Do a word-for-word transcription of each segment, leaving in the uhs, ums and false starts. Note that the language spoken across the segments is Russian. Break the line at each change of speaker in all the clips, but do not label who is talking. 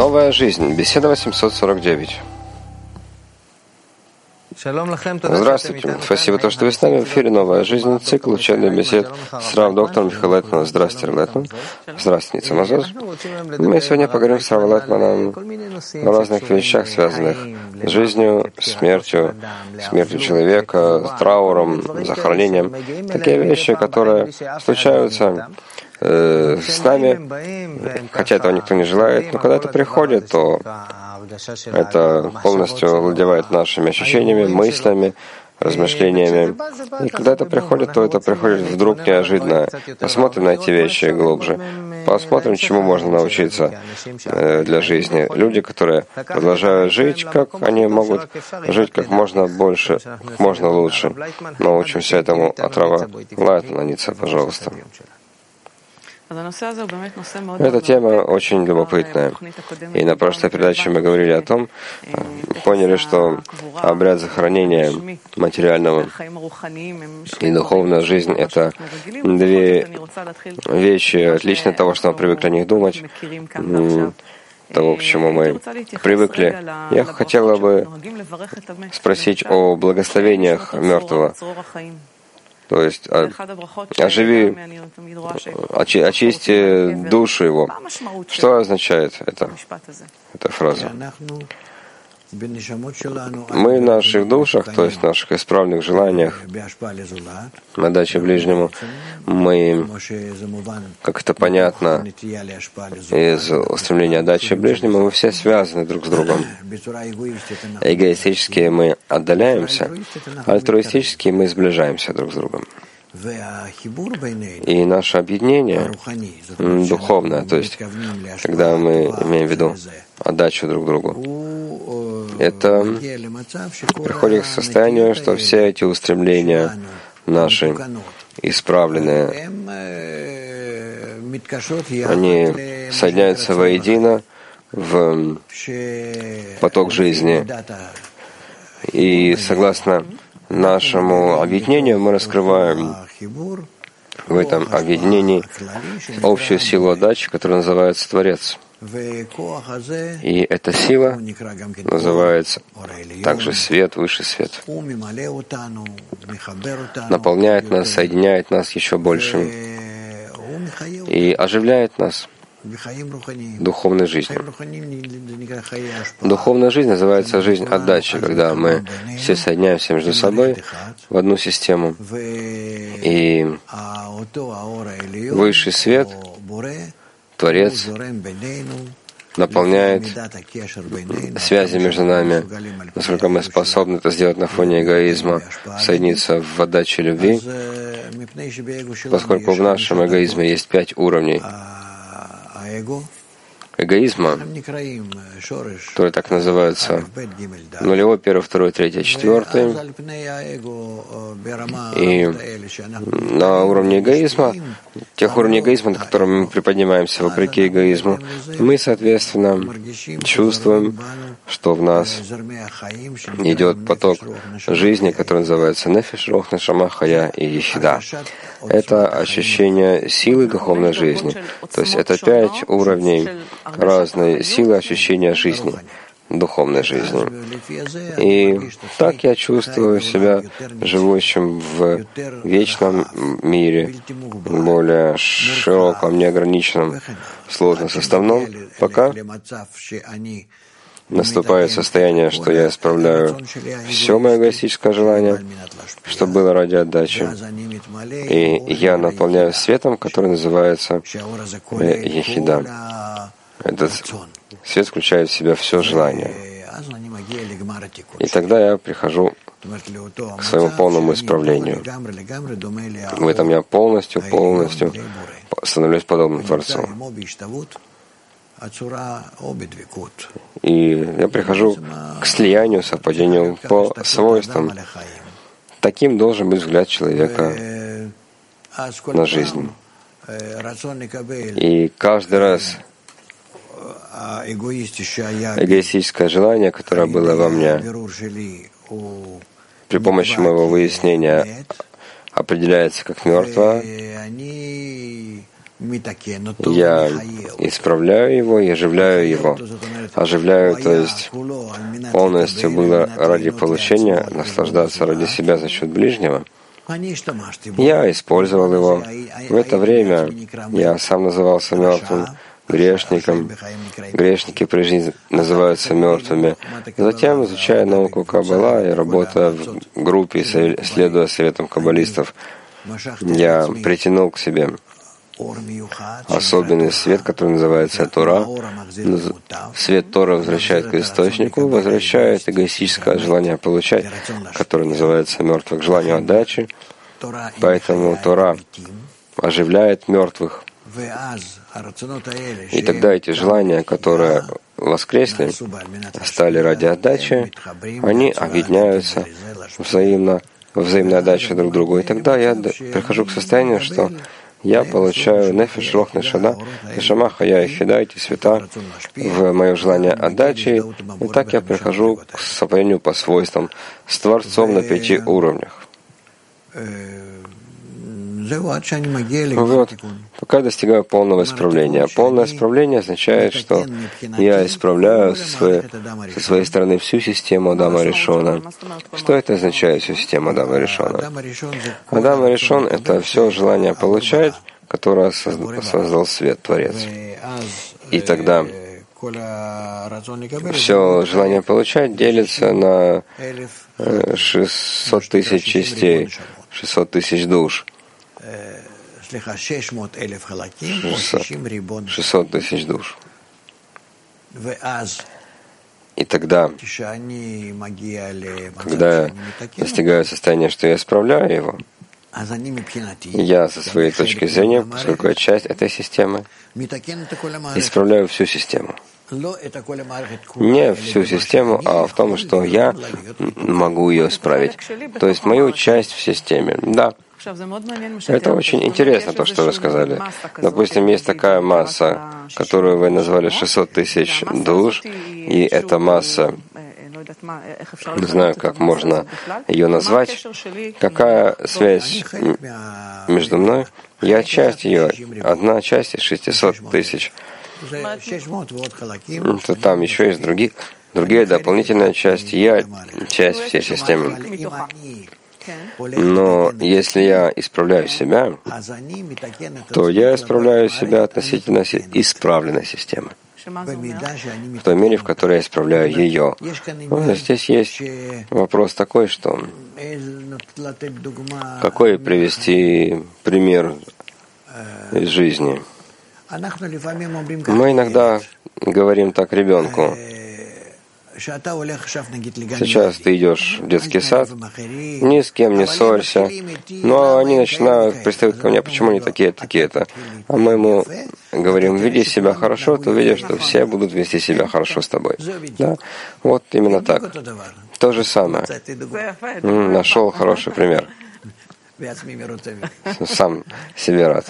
Новая жизнь. Беседа восемьсот сорок девять. Здравствуйте. Спасибо, то, что вы с нами в эфире «Новая жизнь», цикл учебных бесед с Рав доктором Михаилом Летманом. Здравствуйте, Летман. Здравствуйте, Ницамазоз. Мы сегодня поговорим с Равом Летманом о разных вещах, связанных с жизнью, смертью, смертью человека, с трауром, захоронением. Такие вещи, которые случаются э, с нами, хотя этого никто не желает, но когда это приходит, то это полностью овладевает нашими ощущениями, мыслями, размышлениями. И когда это приходит, то это приходит вдруг неожиданно. Посмотрим на эти вещи глубже. Посмотрим, чему можно научиться для жизни. Люди, которые продолжают жить, как они могут жить как можно больше, как можно лучше. Научимся этому от Рава Летмана, Ница, пожалуйста. Эта тема очень любопытная. И на прошлой передаче мы говорили о том, поняли, что обряд захоронения материального и духовная жизнь — это две вещи, отличные от того, что мы привыкли о них думать, того, к чему мы привыкли. Я хотела бы спросить о благословениях мертвого. То есть оживи, очи, очисти душу его. Что означает это, эта фраза? Мы в наших душах, то есть в наших исправленных желаниях, на отдаче ближнему, мы, как это понятно, из устремления отдачи ближнему, мы все связаны друг с другом. Эгоистически мы отдаляемся, альтруистически мы сближаемся друг с другом. И наше объединение духовное, то есть когда мы имеем в виду отдачу друг другу, это приходит к состоянию, что все эти устремления наши исправленные, они соединяются воедино в поток жизни. И согласно нашему объединению мы раскрываем в этом объединении общую силу отдачи, которая называется Творец. И эта сила называется также свет, высший свет. Наполняет нас, соединяет нас еще больше и оживляет нас духовной жизнью. Духовная жизнь называется жизнь отдачи, когда мы все соединяемся между собой в одну систему. И высший свет, Творец, наполняет связи между нами, насколько мы способны это сделать на фоне эгоизма, соединиться в отдаче любви, поскольку в нашем эгоизме есть пять уровней эгоизма, которые так называются нулевой, первый, второй, третий, четвертый. И на уровне эгоизма, тех уровней эгоизма, на котором мы приподнимаемся вопреки эгоизму, мы, соответственно, чувствуем, что в нас идет поток жизни, который называется нефеш, рух, нешама, хая и ехида. Это ощущение силы духовной жизни. То есть это пять уровней разной силы ощущения жизни, духовной жизни. И так я чувствую себя живущим в вечном мире, более широком, неограниченном, сложно составном, пока наступает состояние, что я исправляю все мое эгоистическое желание, что было ради отдачи. И я наполняю светом, который называется Ехида. Этот свет включает в себя все желание. И тогда я прихожу к своему полному исправлению. В этом я полностью, полностью становлюсь подобным Творцу. И я прихожу к слиянию, совпадению по свойствам. Таким должен быть взгляд человека на жизнь. И каждый раз эгоистическое желание, которое было во мне, при помощи моего выяснения определяется как мертвое, Я исправляю его и оживляю его. Оживляю, то есть полностью было ради получения, наслаждаться ради себя за счет ближнего. Я использовал его. В это время я сам назывался мертвым, грешником. Грешники при жизни называются мертвыми. Затем, изучая науку Каббала и работая в группе, следуя советам каббалистов, я притянул к себе особенный свет, который называется Тора. Свет Тора возвращает к источнику, возвращает эгоистическое желание получать, которое называется мертвым, к желанию отдачи. Поэтому Тора оживляет мертвых. И тогда эти желания, которые воскресли, стали ради отдачи, они объединяются взаимно, взаимной отдачей друг другу. И тогда я прихожу к состоянию, что я получаю нефеш, рох, нешама, нешама, хая и хида, эти света в мое желание отдачи. И так я прихожу к сопряжению по свойствам с Творцом на пяти уровнях. Вот, пока я достигаю полного исправления. Полное исправление означает, что я исправляю со своей, со своей стороны всю систему Адама Ришона. Что это означает, всю систему Адама Ришона? Адам Ришон — это все желание получать, которое создал свет, Творец. И тогда все желание получать делится на шестьсот тысяч частей, шестьсот тысяч душ. шестьсот тысяч душ. И тогда, когда я достигаю состояния, что я исправляю его, я со своей точки зрения, поскольку я часть этой системы, исправляю всю систему. Не всю систему, а в том, что я могу ее исправить. То есть мою часть в системе. Да. Это очень интересно, то, что вы сказали. Допустим, есть такая масса, которую вы назвали шестьсот тысяч душ, и эта масса, не знаю, как можно ее назвать. Какая связь между мной? Я часть ее, одна часть из шестисот тысяч. То там еще есть другие, другие дополнительная часть. Я часть всей системы. Но если я исправляю себя, то я исправляю себя относительно исправленной системы. В той мере, в которой я исправляю ее. Ну, здесь есть вопрос такой, что какой привести пример из жизни? Мы иногда говорим так ребенку: сейчас ты идешь в детский сад, ни с кем не ссорься, но они начинают пристают ко мне, почему они такие, такие-то. А мы ему говорим: веди себя хорошо, ты увидишь, что все будут вести себя хорошо с тобой. Да? Вот именно так. То же самое. Нашел хороший пример. Сам себе рад.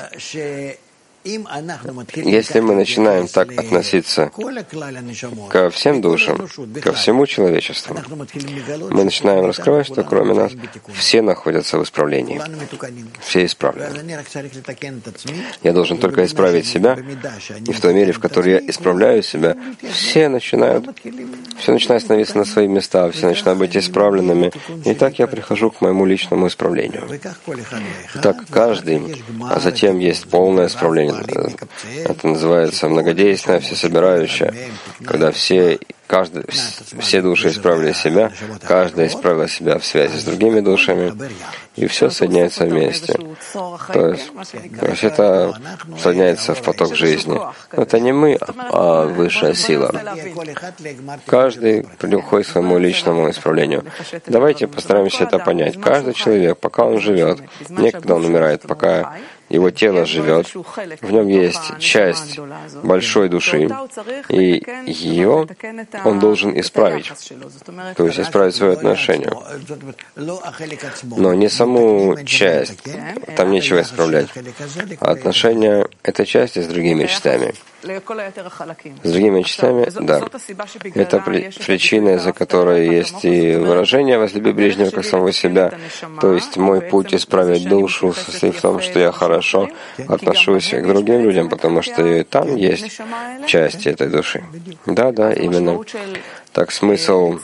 Если мы начинаем так относиться ко всем душам, ко всему человечеству, мы начинаем раскрывать, что кроме нас все находятся в исправлении. Все исправлены. Я должен только исправить себя, и в той мере, в которой я исправляю себя, все начинают, все начинает становиться на свои места, все начинают быть исправленными. И так я прихожу к моему личному исправлению. Так каждый, а затем есть полное исправление. Это называется многодейственное, всесобирающее, когда все, каждый, все души исправили себя, каждая исправила себя в связи с другими душами, и все соединяется вместе. То есть, то есть это соединяется в поток жизни. Но это не мы, а высшая сила. Каждый приходит к своему личному исправлению. Давайте постараемся это понять. Каждый человек, пока он живет, не когда он умирает, пока его тело живет, в нем есть часть большой души, и ее он должен исправить, то есть исправить свое отношение. Но не саму часть, там нечего исправлять, а отношение этой части с другими частями. С другими частями, да. Это причина, из-за которой есть и выражение «возлюби ближнего как самого себя». То есть мой путь исправить душу состоит в том, что я хорошо отношусь к другим людям, потому что и там есть части этой души. Да, да, именно. Так смысл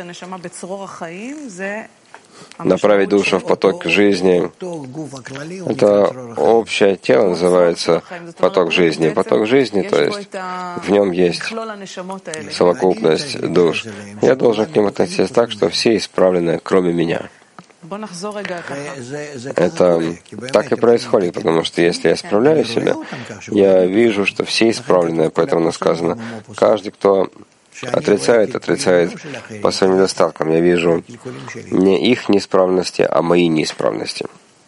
направить душу в поток жизни. Это общее тело называется поток жизни. Поток жизни, то есть в нем есть совокупность душ. Я должен к ним относиться так, что все исправлены, кроме меня. Это так и происходит, потому что если я исправляю себя, я вижу, что все исправлены, поэтому сказано, каждый, кто отрицает, отрицает по своим недостаткам. Я вижу не их неисправности, а мои неисправности.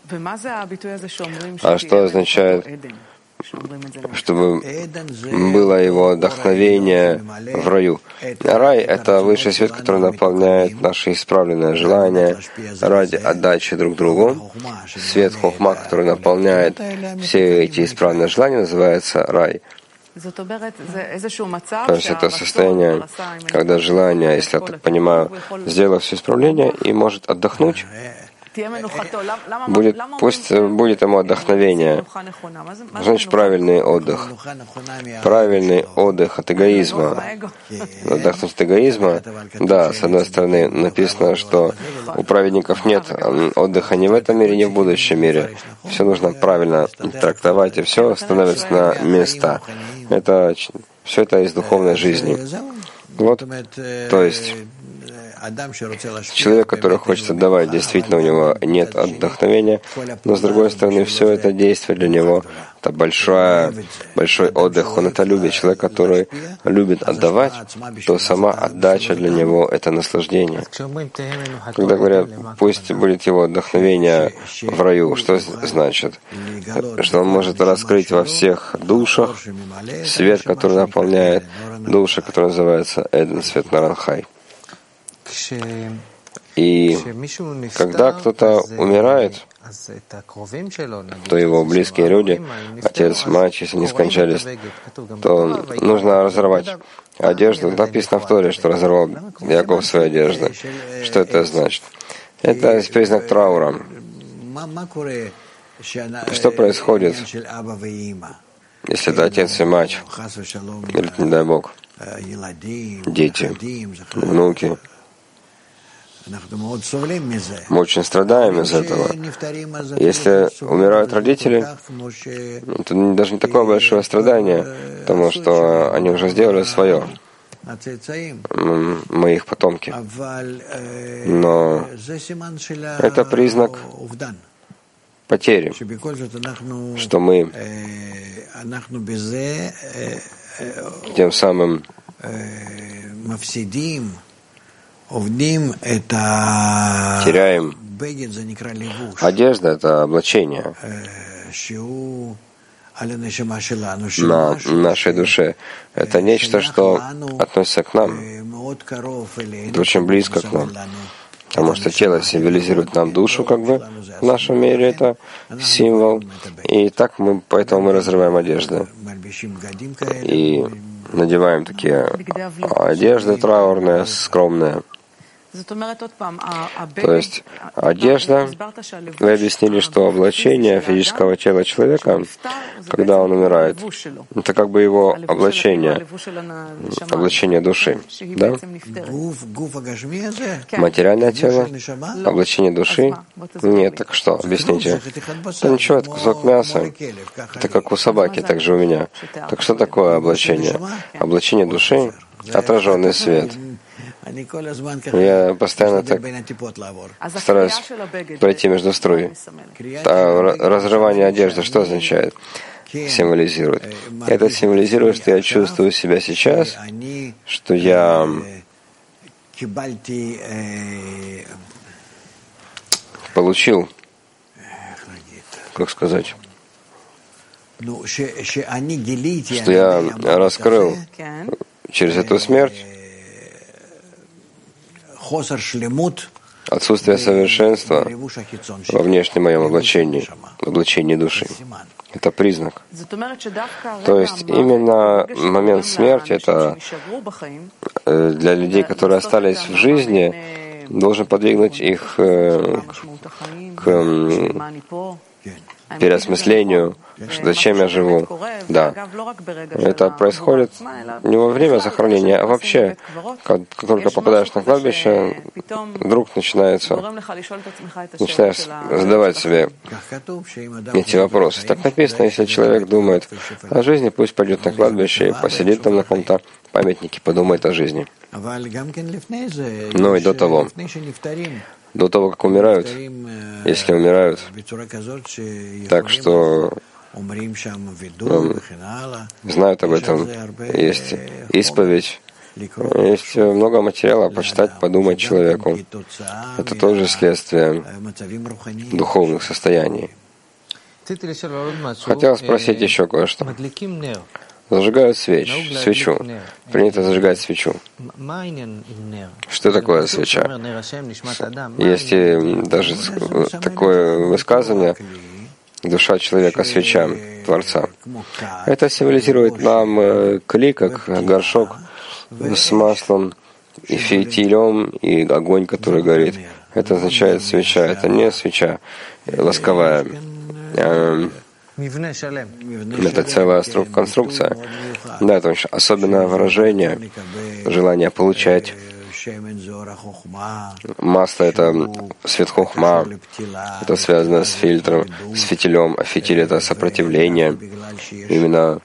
А что означает, чтобы было его вдохновение в раю? Рай — это высший свет, который наполняет наши исправленные желания ради отдачи друг другу. Свет хохма, который наполняет все эти исправленные желания, называется рай. То есть это состояние, когда желание, если я так понимаю, сделало все исправление и может отдохнуть, будет, пусть будет ему отдохновение. Значит, правильный отдых. Правильный отдых от эгоизма. Отдохнуть от эгоизма, да, с одной стороны, написано, что у праведников нет отдыха ни в этом мире, ни в будущем мире. Все нужно правильно трактовать, и все становится на места. Это, все это из духовной жизни. Вот, то есть человек, который хочет отдавать, действительно у него нет вдохновения, но с другой стороны, все это действие для него — это большой, большой отдых. Он это любит. Человек, который любит отдавать, то сама отдача для него — это наслаждение. Когда говорят, пусть будет его вдохновение в раю, что значит? Что он может раскрыть во всех душах свет, который наполняет души, который называется Эден, свет Наранхай. И когда кто-то умирает, то его близкие люди, отец, мать, если не скончались, то нужно разорвать одежду. Написано в Торе, что разорвал Яков свои одежды. Что это значит? Это признак траура. Что происходит, если это отец и мать, или, не дай Бог, дети, внуки? Мы очень страдаем из этого. Если умирают родители, это даже не такое большое страдание, потому что они уже сделали свое. Мы их потомки. Но это признак потери, что мы тем самым теряем. Одежда — это облачение на нашей душе. Это нечто, что относится к нам. Это очень близко к нам. Потому что тело символизирует нам душу, как бы, в нашем мире это символ. И так мы, поэтому мы разрываем одежды. И надеваем такие одежды траурные, скромные. То есть одежда, вы объяснили, что облачение физического тела человека, когда он умирает, это как бы его облачение, облачение души. Да? Материальное тело, облачение души? Нет, так что? Объясните. Да ничего, это кусок мяса. Это как у собаки, так же у меня. Так что такое облачение? Облачение души — отраженный свет. Я постоянно так стараюсь пройти между струй. А разрывание одежды что означает? Символизирует. Это символизирует, что я чувствую себя сейчас, что я получил, как сказать, что я раскрыл через эту смерть отсутствие совершенства во внешнем моем облачении, в облачении души. Это признак. То есть именно момент смерти — это для людей, которые остались в жизни, должен подвигнуть их к переосмыслению, зачем я живу. Да. Это происходит не во время захоронения, а вообще, как только попадаешь на кладбище, вдруг начинается, начинаешь задавать себе эти вопросы. Так написано, если человек думает о жизни, пусть пойдет на кладбище и посидит там на каком-то памятнике, подумает о жизни. Но и до того, до того, как умирают, если умирают, так что ну, знают об этом, есть исповедь, есть много материала, почитать, подумать человеку. Это тоже следствие духовных состояний. Хотел спросить еще кое-что. Зажигают свеч, свечу. Принято зажигать свечу. Что такое свеча? Есть даже такое высказывание: душа человека — свеча Творца. Это символизирует нам кли, как горшок с маслом и фитилем, и огонь, который горит. Это означает свеча. Это не свеча восковая. Это целая конструкция. Да, это очень особенное выражение, желание получать. Масло — это свет хохма, это связано с фильтром, с фитилем, а фитиль — это сопротивление. Именно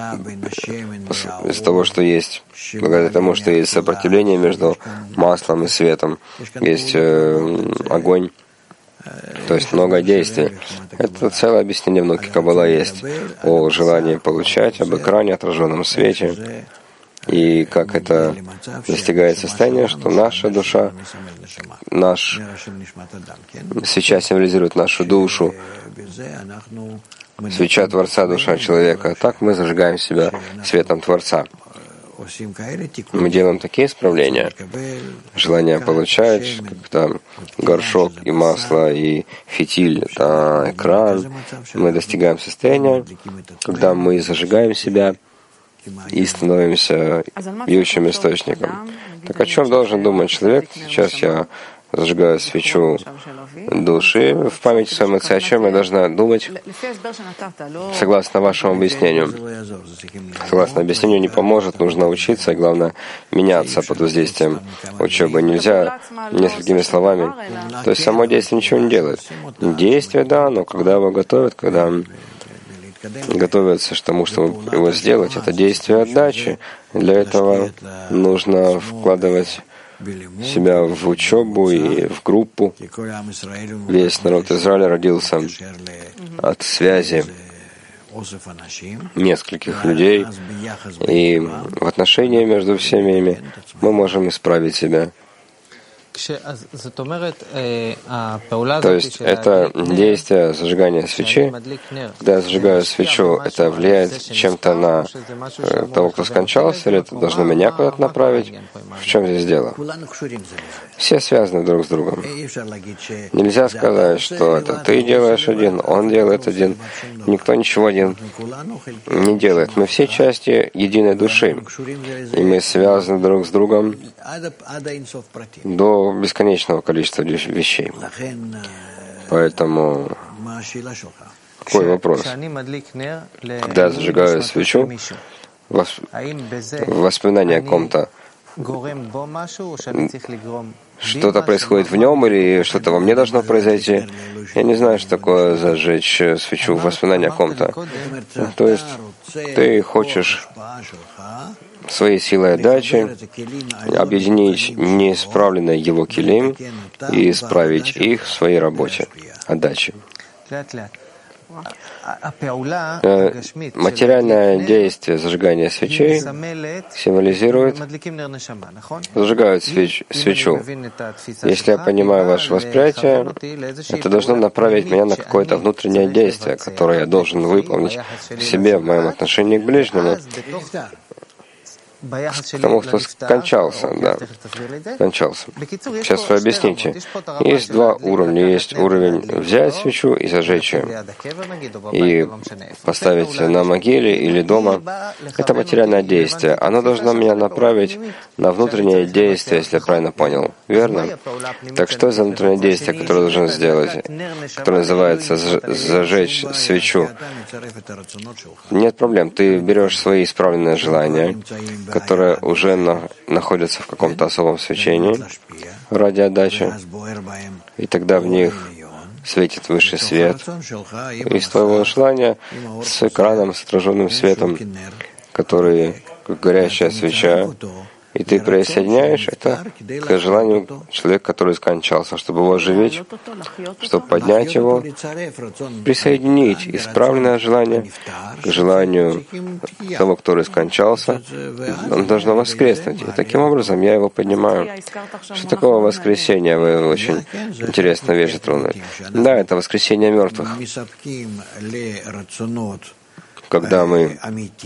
из-за того, что есть, благодаря тому, что есть сопротивление между маслом и светом, есть э, огонь. То есть много действий. Это целое объяснение в науке Каббала есть о желании получать, об экране, отраженном свете, и как это достигает состояния, что наша душа, наш свеча символизирует нашу душу, свеча Творца — душа человека. Так мы зажигаем себя светом Творца. Мы делаем такие исправления, желание получать, как-то горшок и масло, и фитиль, это экран. Мы достигаем состояния, когда мы зажигаем себя и становимся бьющим источником. Так о чем должен думать человек? Сейчас я зажигаю свечу души в память своем отце. О чем я должна думать? Согласно вашему объяснению. Согласно объяснению не поможет, нужно учиться, и главное меняться под воздействием учебы. Нельзя несколькими словами. То есть само действие ничего не делает. Действие, да, но когда его готовят, когда готовятся к тому, чтобы его сделать, это действие отдачи. Для этого нужно вкладывать себя в учебу и в группу. Весь народ Израиля родился от связи нескольких людей, и в отношении между всеми ими мы можем исправить себя. То есть это действие зажигания свечи. Когда я зажигаю свечу, это влияет чем-то на того, кто скончался, или это должно меня куда-то направить? В чем здесь дело? Все связаны друг с другом. Нельзя сказать, что это ты делаешь один, он делает один. Никто ничего один не делает. Мы все части единой души, и мы связаны друг с другом до бесконечного количества вещей. Поэтому какой вопрос? Когда я зажигаю свечу, воспоминание о ком-то, что-то происходит в нем или что-то во мне должно произойти? Я не знаю, что такое зажечь свечу в воспоминании о ком-то. То есть ты хочешь своей силой отдачи объединить неисправленные его килим и исправить их в своей работе отдачи. Материальное действие зажигания свечей символизирует, зажигают свеч, свечу. Если я понимаю ваше восприятие, это должно направить меня на какое-то внутреннее действие, которое я должен выполнить в себе, в моем отношении к ближнему. к тому, кто скончался, да, скончался. Сейчас вы объясните. Есть два уровня. Есть уровень взять свечу и зажечь ее, и поставить на могиле или дома. Это материальное действие. Оно должно меня направить на внутреннее действие, если я правильно понял. Верно? Так что за внутреннее действие, которое должен сделать, которое называется зажечь свечу? Нет проблем. Ты берешь свои исправленные желания, которые уже на, находятся в каком-то особом свечении ради отдачи, и тогда в них светит высший свет. Из твоего желания с экраном, с отраженным светом, который как горящая свеча, и ты присоединяешь это к желанию человека, который скончался, чтобы его оживить, чтобы поднять его, присоединить исправленное желание к желанию того, который скончался. Он должно воскреснуть. И таким образом я его поднимаю. Что такое воскресение? Вы очень интересную вещь затронули. Да, это воскресение мертвых. Когда мы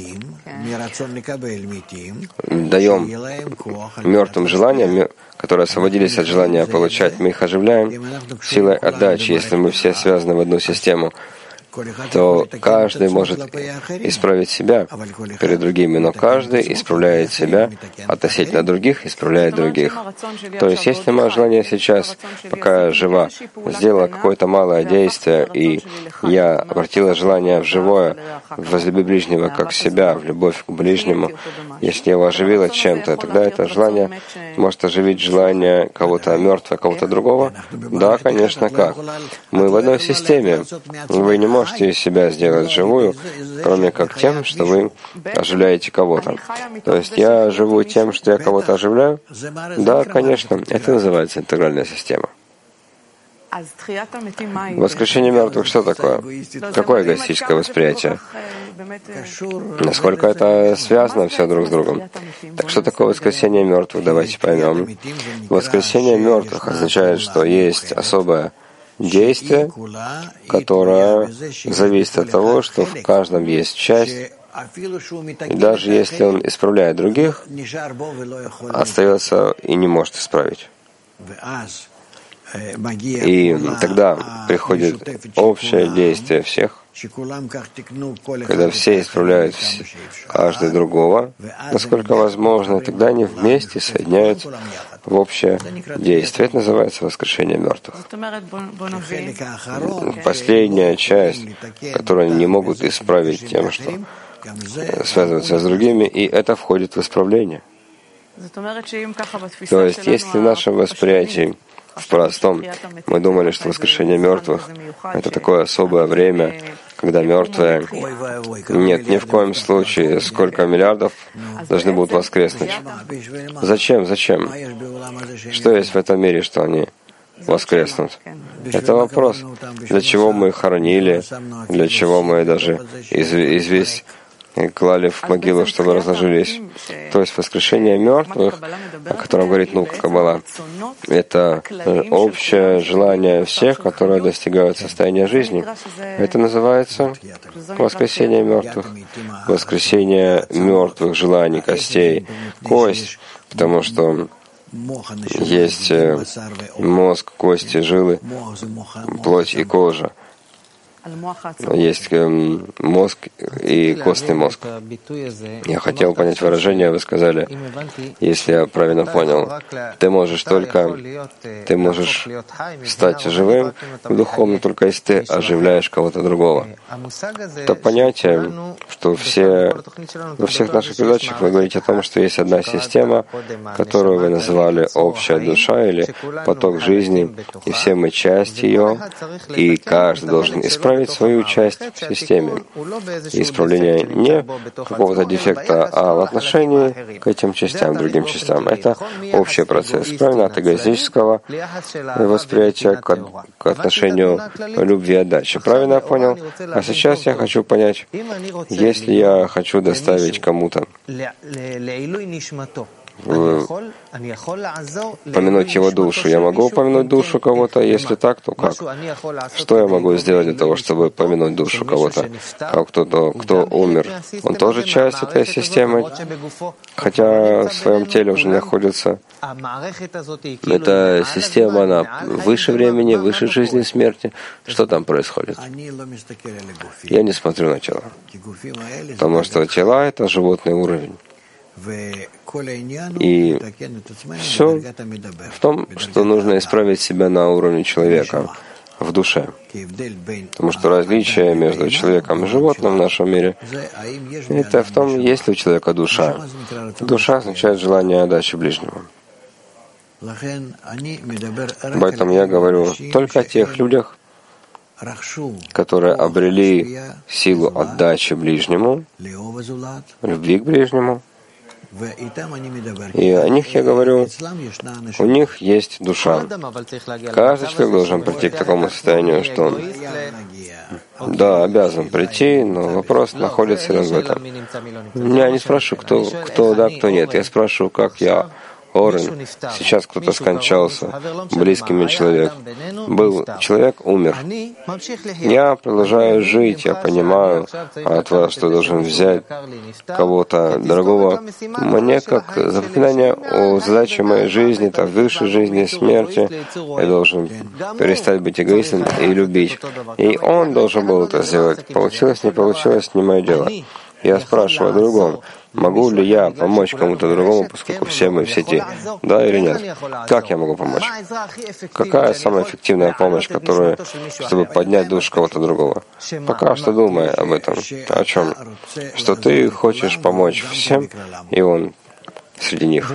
даем мертвым желания, которые освободились от желания получать, мы их оживляем силой отдачи. Если мы все связаны в одну систему, то каждый может исправить себя перед другими, но каждый исправляет себя относительно других, исправляет других. То есть, если мое желание сейчас, пока я жива, сделала какое-то малое действие, и я обратила желание в живое, возлюби ближнего как себя, в любовь к ближнему, если я его оживила чем-то, тогда это желание может оживить желание кого-то мертвого, кого-то другого? Да, конечно, как? Мы в одной системе. Вы не можете можете из себя сделать живую, кроме как тем, что вы оживляете кого-то. То есть я живу тем, что я кого-то оживляю? Да, конечно. Это называется интегральная система. Воскрешение мертвых что такое? Какое эгоистическое восприятие? Насколько это связано все друг с другом? Так что такое воскресение мертвых? Давайте поймем. Воскресение мертвых означает, что есть особое действие, которое зависит от того, что в каждом есть часть, и даже если он исправляет других, остается и не может исправить. И тогда приходит общее действие всех, когда все исправляют каждый другого, насколько возможно, и тогда они вместе соединяются в общее действие. Это называется воскрешение мертвых. Последняя часть, которую они не могут исправить тем, что связывается с другими, и это входит в исправление. То есть, если в нашем восприятии в простом мы думали, что воскрешение мертвых — это такое особое время, когда мертвые... Нет, ни в коем случае. Сколько миллиардов должны будут воскреснуть? Зачем? Зачем? Что есть в этом мире, что они воскреснут? Это вопрос. Для чего мы их хоронили? Для чего мы даже известь клали в могилу, чтобы разложились. То есть воскрешение мертвых, о котором говорит наука Каббала, это общее желание всех, которые достигают состояния жизни. Это называется воскресение мертвых. Воскресение мертвых желаний, костей, кость, потому что есть мозг, кости, жилы, плоть и кожа. Есть мозг и костный мозг. Я хотел понять выражение, вы сказали, если я правильно понял, ты можешь только, ты можешь стать живым духовно, только если ты оживляешь кого-то другого. Это понятие, что все, во всех наших передачах вы говорите о том, что есть одна система, которую вы называли общая душа или поток жизни, и все мы часть ее, и каждый должен исправить свою часть в системе. И исправление не какого-то дефекта, а в отношении к этим частям, другим частям. Это общий процесс. Правильно? От эгоистического восприятия к, к отношению любви и отдачи. Правильно я понял? А сейчас я хочу понять, если я хочу доставить кому-то помянуть его душу. Я могу помянуть душу кого-то? Если так, то как? Что я могу сделать для того, чтобы помянуть душу кого-то? А кто-то, кто умер, он тоже часть этой системы, хотя в своем теле уже находится. Эта система, она выше времени, выше жизни и смерти. Что там происходит? Я не смотрю на тело, потому что тела — это животный уровень. И все в том, что нужно исправить себя на уровне человека, в душе. Потому что различие между человеком и животным в нашем мире — это в том, есть ли у человека душа. Душа означает желание отдачи ближнему. Поэтому я говорю только о тех людях, которые обрели силу отдачи ближнему, любви к ближнему. И о них я говорю, у них есть душа. Каждый человек должен прийти к такому состоянию, что он, да, обязан прийти, но вопрос находится в этом. Я не спрашиваю, кто, кто да, кто нет. Я спрашиваю, как я, Орен, сейчас кто-то скончался, близкий мне человек. Был человек, умер. Я продолжаю жить, я понимаю от вас, что должен взять кого-то дорогого. Мне как запоминание о задаче моей жизни, так выше жизни и смерти, я должен перестать быть эгоистом и любить. И он должен был это сделать. Получилось, не получилось, не мое дело. Я спрашиваю о другом. Могу ли я помочь кому-то другому, поскольку все мы в сети? Да или нет? Как я могу помочь? Какая самая эффективная помощь, которая, чтобы поднять душу кого-то другого? Пока что думай об этом. О чем? Что ты хочешь помочь всем, и он среди них.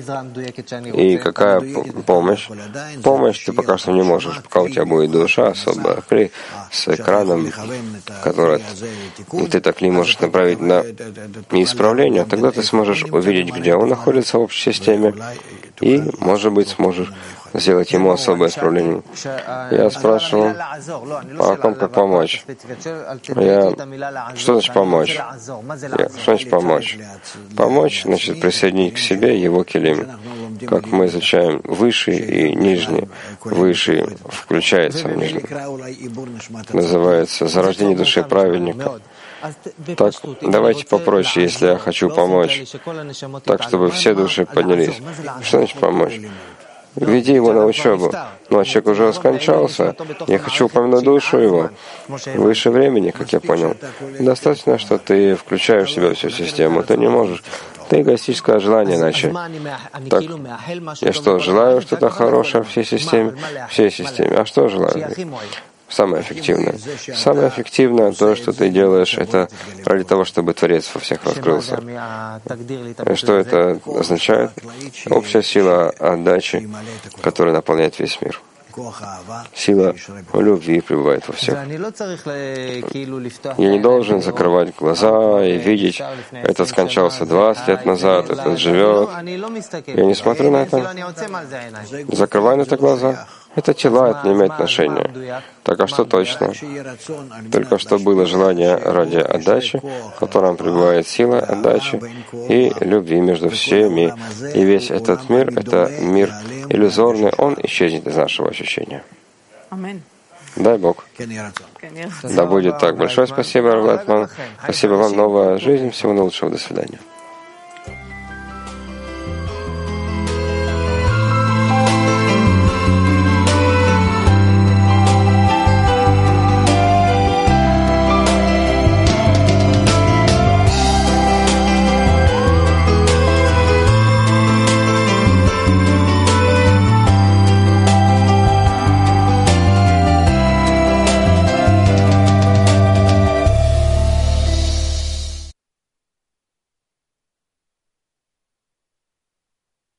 И какая помощь? Помощь ты пока что не можешь, пока у тебя будет душа особая, с экраном, который ты так не можешь направить на исправление, тогда ты сможешь увидеть, где он находится в общей системе, и, может быть, сможешь сделать ему особое исправление. Я спрашивал о том, как помочь. Я... Что значит помочь? Я... Что значит помочь? Помочь, значит, присоединить к себе его келим. Как мы изучаем высший и нижний. Высший включается в нижний. Называется зарождение души праведника. Так, давайте попроще, если я хочу помочь, так, чтобы все души поднялись. Что значит помочь? Веди его на учебу. Ну, а человек уже скончался. Я хочу упомянуть душу его. Выше времени, как я понял. Достаточно, что ты включаешь в себя всю систему. Ты не можешь. Ты эгоистическое желание иначе. Так, я что, желаю что-то хорошее всей системе? Всей системе. А что желаю? Самое эффективное. Самое эффективное, то, что ты делаешь, это ради того, чтобы Творец во всех раскрылся. Что это означает? Общая сила отдачи, которая наполняет весь мир. Сила любви пребывает во всех. Я не должен закрывать глаза и видеть, этот скончался двадцать лет назад, этот живет. Я не смотрю на это. Закрываю на это глаза. Это тела, это не имеет отношения. Так а что точно? Только что было желание ради отдачи, в котором пребывает сила отдачи и любви между всеми. И весь этот мир — это мир иллюзорный, он исчезнет из нашего ощущения. Дай Бог. Да будет так. Большое спасибо, Рав Лайтман. Спасибо вам. Новая жизнь. Всего наилучшего. До свидания.